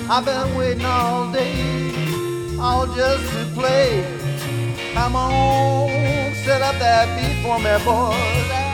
I've been waiting all day, all just to play. Come on, set up that beat for me, boys.